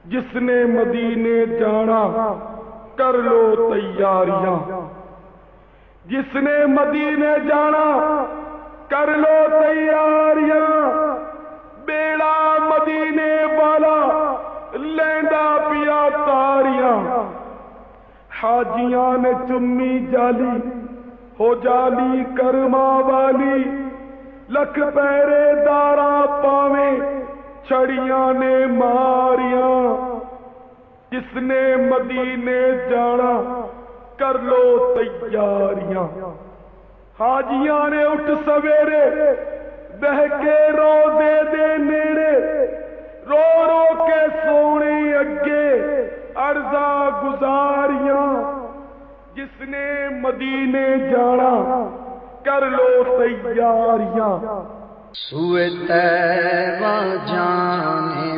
جس نے مدینے جانا کر لو تیاریاں، جس نے مدینے جانا کر لو تیاریاں، بیڑا مدینے والا لیندا پیا تاریاں، حاجیاں نے چمی جالی ہو جالی کرما والی، لکھ پیرے دارا پاویں چھڑیاں نے ماریاں، جس نے مدینے جانا کر لو تیاریاں۔ حاجیاں نے اٹھ سویرے بہ کے روزے دے نیڑے، رو رو کے سونے اگے عرضاں گزاریاں، جس نے مدینے جانا کر لو تیاریاں۔ سوئے طیبہ جانے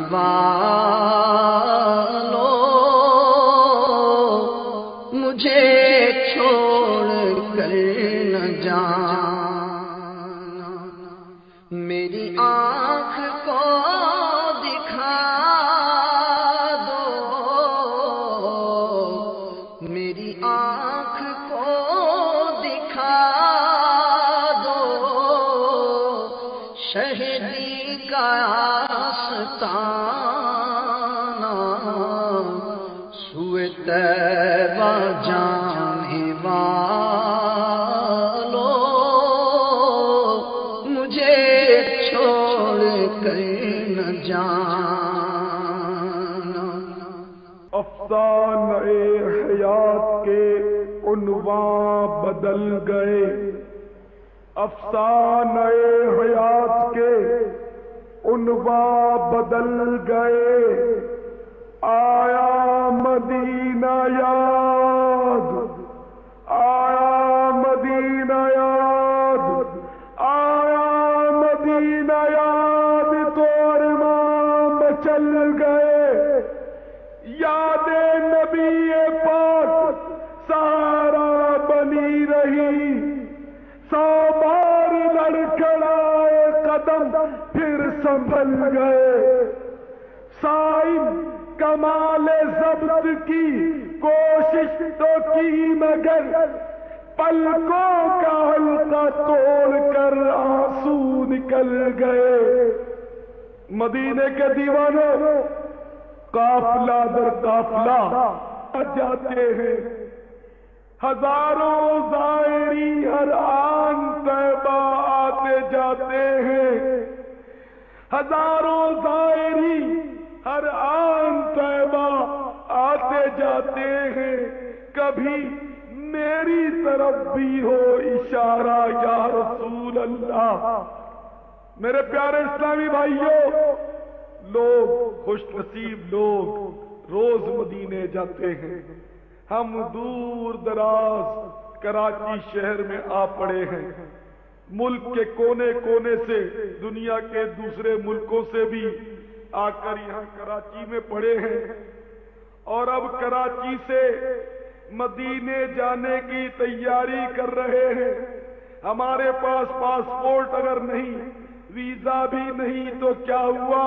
والو مجھے چھوڑ کر نہ جانا، میری آنکھ کو دکھا دو، میری آنکھ کو دکھا دو، شہدی کا آستانہ، سوئے طیبہ جانے والو مجھے چھوڑ کر نہ جانا۔ افسانے حیات کے عنوان بدل گئے، افسانے حیات کے عنوان بدل گئے، آیا مدینہ یاد، آیا مدینہ یاد، آیا مدینہ یاد، تو ارمان مچل گئے، یاد نبی پاک سہارا بنی رہی، 100 بار لڑکھڑائے قدم پھر سنبھل گئے، صائم کمال ضبط کی کوشش تو کی مگر پلکوں کا حلقہ توڑ کر آنسو نکل گئے۔ مدینے کے دیوانوں قافلہ در قافلہ جاتے ہیں، ہزاروں زائری ہر آن طیبہ آتے جاتے ہیں، ہزاروں زائری ہر آن طیبہ آتے جاتے ہیں، کبھی میری طرف بھی ہو اشارہ یا رسول اللہ۔ میرے پیارے اسلامی بھائیوں، لوگ خوش نصیب لوگ روز مدینے جاتے ہیں، ہم دور دراز کراچی شہر میں آ پڑے ہیں، ملک کے کونے کونے سے، دنیا کے دوسرے ملکوں سے بھی آ کر یہاں کراچی میں پڑے ہیں، اور اب کراچی سے مدینے جانے کی تیاری کر رہے ہیں۔ ہمارے پاس پاسپورٹ اگر نہیں، ویزا بھی نہیں تو کیا ہوا،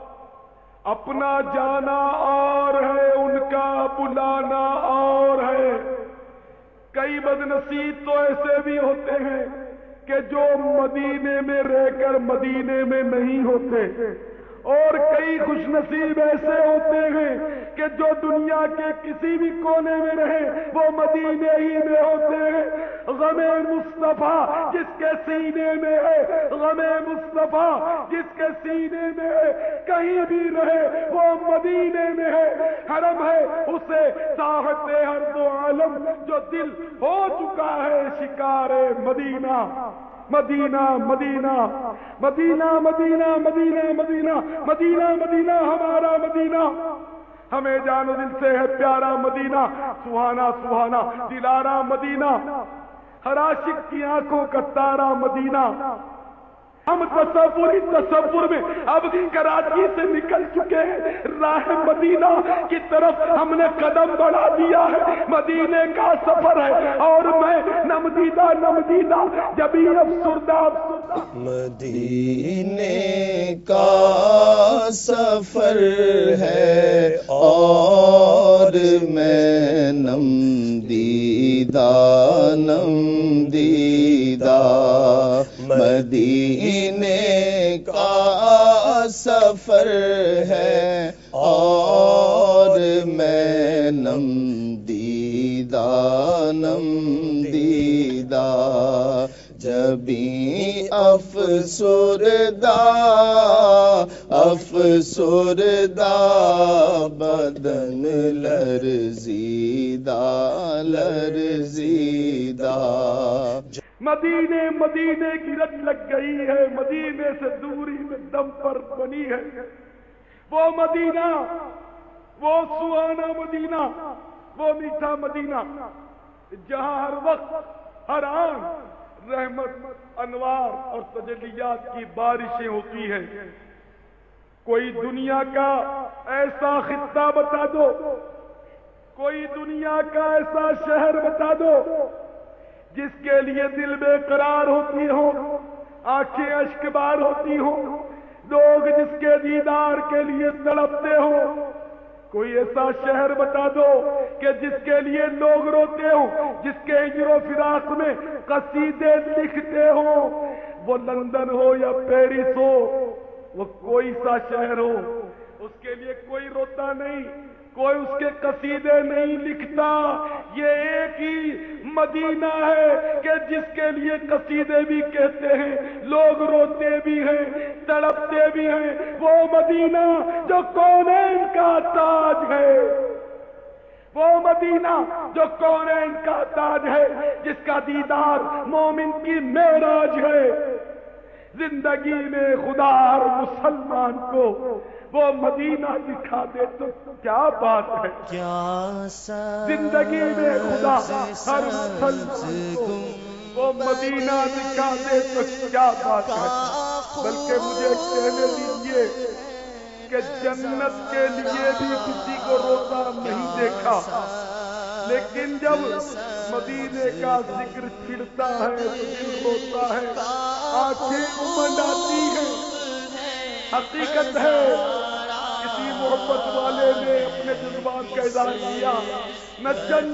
اپنا جانا اور ہے، ان کا بلانا اور ہے۔ کئی بدنصیب تو ایسے بھی ہوتے ہیں کہ جو مدینے میں رہ کر مدینے میں نہیں ہوتے، اور کئی خوش نصیب ایسے ہوتے ہیں کہ جو دنیا کے کسی بھی کونے میں رہے وہ مدینے ہی میں ہوتے ہیں۔ غم مصطفیٰ جس کے سینے میں ہے، غم مصطفیٰ جس کے سینے میں ہے، کہیں بھی رہے وہ مدینے میں ہے، حرم ہے اسے ساحت ہر دو عالم، جو دل ہو چکا ہے شکار مدینہ۔ مدینہ مدینہ مدینہ مدینہ مدینہ مدینہ مدینہ مدینہ ہمارا مدینہ، ہمیں جان و دل سے ہے پیارا مدینہ، سہانا سہانا دلارا مدینہ، ہر عاشق کی آنکھوں کا تارا مدینہ۔ ہم تصور میں اب کراچی سے نکل چکے ہیں، راہ مدینہ کی طرف ہم نے قدم بڑھا دیا ہے، مدینے کا سفر ہے، اور میں نمدیدہ جبھی افسردہ مدینے کا سفر ہے پر ہے اور میں نم دیدہ جبیں افسردہ بدن لرزیدہ مدینے کی رت لگ گئی ہے، مدینے سے دوری میں دم پر بنی ہے وہ مدینہ، وہ سہانا مدینہ، وہ میٹھا مدینہ جہاں ہر وقت ہر آن رحمت، انوار اور تجلیات کی بارشیں ہوتی ہیں۔ کوئی دنیا کا ایسا خطہ بتا دو، کوئی دنیا کا ایسا شہر بتا دو جس کے لیے دل بے قرار ہوتی ہو، آنکھیں اشک بار ہوتی ہوں، لوگ جس کے دیدار کے لیے تڑپتے ہو۔ کوئی ایسا شہر بتا دو کہ جس کے لیے لوگ روتے ہو، جس کے ہجر و فراق میں قصیدے لکھتے ہو، وہ لندن ہو یا پیرس ہو، وہ کوئی سا شہر ہو، اس کے لیے کوئی روتا نہیں، کوئی اس کے قصیدے نہیں لکھتا۔ یہ ایک ہی مدینہ ہے کہ جس کے لیے قصیدے بھی کہتے ہیں، لوگ روتے بھی ہیں، تڑپتے بھی ہیں۔ وہ مدینہ جو کونین کا تاج ہے، وہ مدینہ جو کونین کا تاج ہے، جس کا دیدار مومن کی معراج ہے۔ زندگی میں خدا ہر مسلمان کو وہ مدینہ دکھا دے تو کیا بات ہے، زندگی میں خدا ہر مسلمان کو وہ مدینہ دکھا دے تو کیا بات ہے۔ بلکہ مجھے کہنے دیجئے کہ جنت کے لیے بھی کسی کو روتا نہیں دیکھا، لیکن جب مدینے کا ذکر چھڑتا ہے تو دل روتا ہے، آنکھیں امنڈ آتی ہیں۔ حقیقت ہے کسی محبت والے نے اپنے جذبات کا اظہار کیا، نہ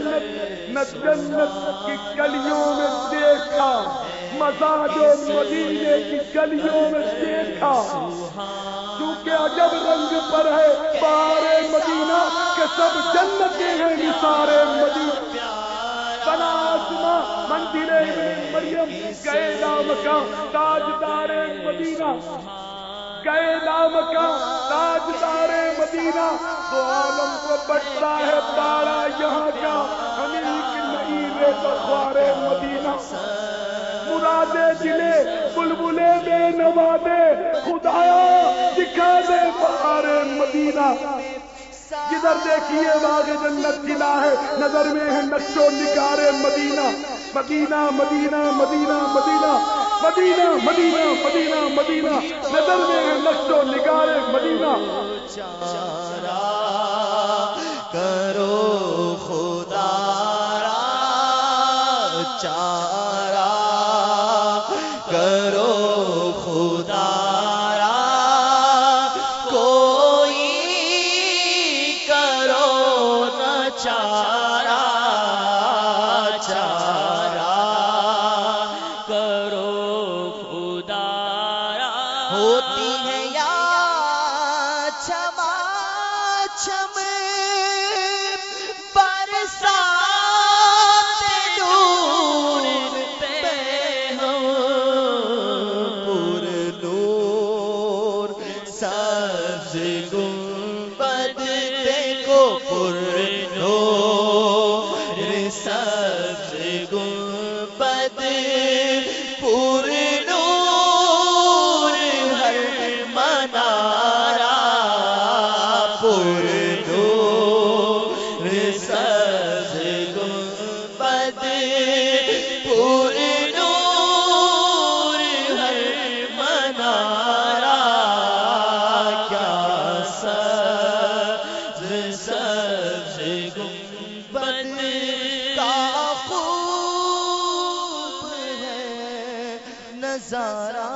جنت کی گلیوں میں دیکھا مزہ جو مدینے کی گلیوں میں دیکھا، کیونکہ عجب رنگ پر ہے بہار مدینہ کہ سب جنتیں ہیں نثار مدینہ۔ بنا آسماں مندر ابن مریم، گئے لامکاں تاجدار مدینہ، گئے لامکاں تاجدار مدینہ۔ دو عالم کو بٹتا ہے پارا یہاں کا، ہمیں نئی بخوار مدینہ۔ مرادے دلے بلبلے بے نوادے، خدایا دکھا دے بہار مدینہ۔ جدھر دیکھیے باغ جنت کھلا ہے، نظر میں ہے نقش و نگار مدینہ۔ مدینہ مدینہ مدینہ مدینہ مدینہ مدینہ مدینہ مدینہ، نظر میں ہے نقش و نگار مدینہ۔ چارہ کرو خدا را، چارہ کرو خدا را، کوئی کرو نہ چارہ، چارہ کرو خدا را۔ ہوتی ہے یا چھما چھم برسات نور پہ ہم، پر نور سبز گنبد دیکھو، پر نور سبز گنبد، پر نور ہر منارہ، پر نور سبز گنبد، پر نور ہر منارہ۔ کیا سبز سبز گنبد کا خوب ہے نظارہ۔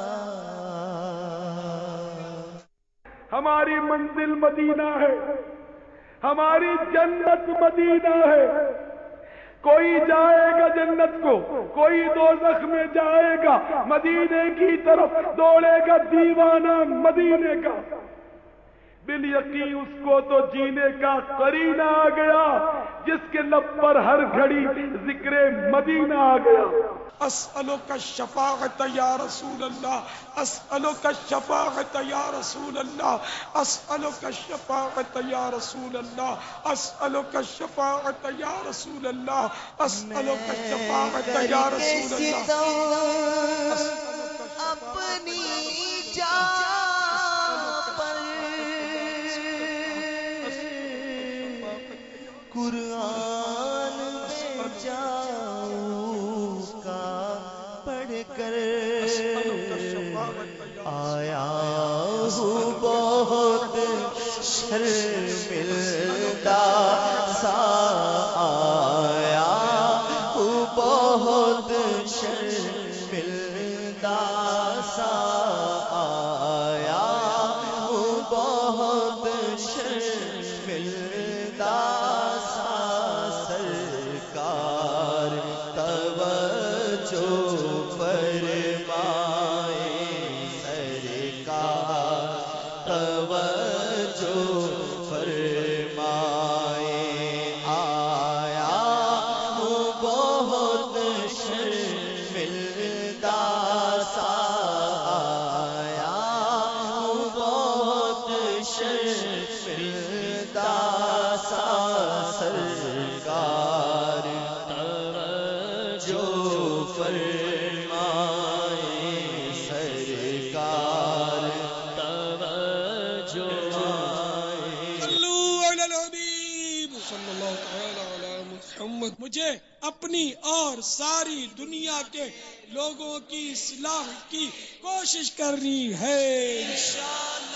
ہماری منزل مدینہ ہے، ہماری جنت مدینہ ہے۔ کوئی جائے گا جنت کو، کوئی دوزخ میں جائے گا، مدینے کی طرف دوڑے گا دیوانہ مدینے کا۔ बिल-यकीन उसको तो जीने का करीना आ गया जिसके लब पर हर घड़ी जिक्र मदीना आ गया। अस्अलुका शफाअत या रसूल अल्लाह, अस्अलुका शफाअत या रसूल अल्लाह, अस्अलुका शफाअत या रसूल अल्लाह, अस्अलुका शफाअत या रसूल अल्लाह, अस्अलुका शफाअत या रसूल अल्लाह। अपनी जान पर कुरान में जाऊं का पढ़ कर आया हूँ बहुत शर्मिंदा सा, आया हूँ बहुत शर्मिंदा सा, आया हूँ बहुत शर्मिंदा सा। सरकार तवज्जो फरमाए, सरकार तवज्जो फरमाए, आया हूँ बहुत शर्मिंदा सा, आया हूँ बहुत शर्मिंदा सा। सरकार तवज्जो फरमाए, सरकार तवज्जो सल्लू अलल हबीब सल्लल्लाहु तआला अला मुहम्मद। मुझे अपनी और सारी दुनिया के लोगों की इस्लाह की कोशिश करनी है इंशाअल्लाह।